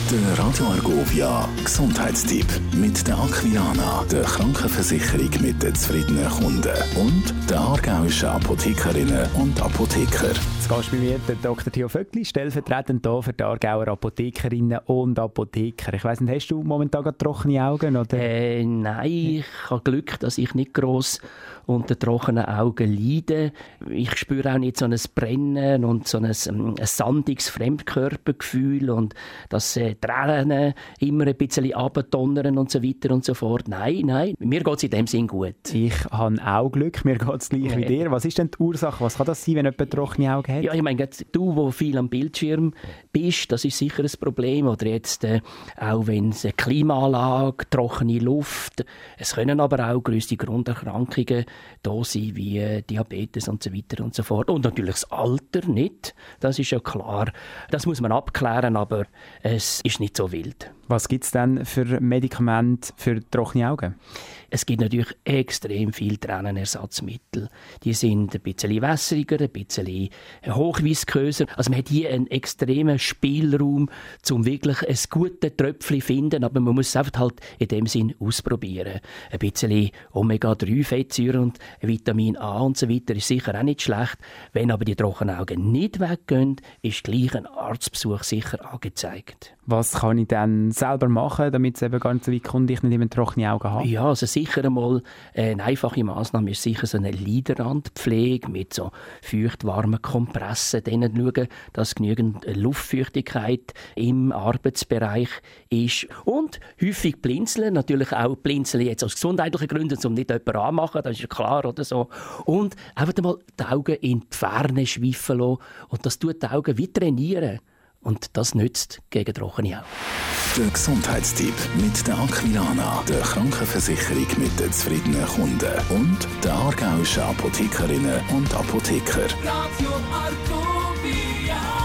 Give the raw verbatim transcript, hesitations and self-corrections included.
Der Radio Argovia Gesundheitstipp mit der Aquiana, der Krankenversicherung mit den zufriedenen Kunden und der aargauischen Apothekerinnen und Apotheker. Jetzt gehst bei mir der Doktor Theo Vöckli, stellvertretend hier für die Aargauer Apothekerinnen und Apotheker. Ich weiss nicht, hast du momentan gerade trockene Augen? Oder? Äh, nein, ich habe Glück, dass ich nicht gross unter trockenen Augen leide. Ich spüre auch nicht so ein Brennen und so ein, ein sandiges Fremdkörpergefühl und dass äh, Tränen immer ein bisschen abdonnern und so weiter und so fort. Nein, nein, mir geht es in dem Sinn gut. Ich habe auch Glück, mir geht es gleich ja. wie dir. Was ist denn die Ursache? Was kann das sein, wenn jemand trockene Augen hat? Ja, ich meine, du, der viel am Bildschirm bist, das ist sicher ein Problem. Oder jetzt äh, auch wenn es eine Klimaanlage, trockene Luft. Es können aber auch grösste Grunderkrankungen da sein, wie äh, Diabetes und so weiter und so fort. Und natürlich das Alter nicht. Das ist ja klar. Das muss man abklären, aber es ist nicht so wild. Was gibt es denn für Medikamente für trockene Augen? Es gibt natürlich extrem viele Tränenersatzmittel. Die sind ein bisschen wässriger, ein bisschen hochvisköser. Also man hat hier einen extremen Spielraum, um wirklich ein gutes Tröpfchen zu finden, aber man muss es einfach halt in dem Sinn ausprobieren. Ein bisschen Omega drei Fettsäuren und Vitamin A und so weiter ist sicher auch nicht schlecht. Wenn aber die trockenen Augen nicht weggehen, ist gleich ein Arztbesuch sicher angezeigt. Was kann ich dann selber machen, damit es eben gar nicht so weit kommt, ich nicht immer trockene Augen habe? Ja, also sicher einmal eine einfache Massnahme ist sicher so eine Liderrandpflege mit so feuchtwarmen Kompressen, denen schauen, dass genügend Luftfeuchtigkeit im Arbeitsbereich ist. Und häufig blinzeln, natürlich auch blinzeln jetzt aus gesundheitlichen Gründen, um nicht jemanden anzumachen, das ist ja klar oder so. Und einfach mal die Augen in die Ferne schweifen lassen und das tut die Augen wie trainieren. Und das nützt gegen trockene Augen. Der Gesundheitstipp mit der Aquiana, der Krankenversicherung mit den zufriedenen Kunden und der aargauischen Apothekerinnen und Apotheker. Radio Argovia.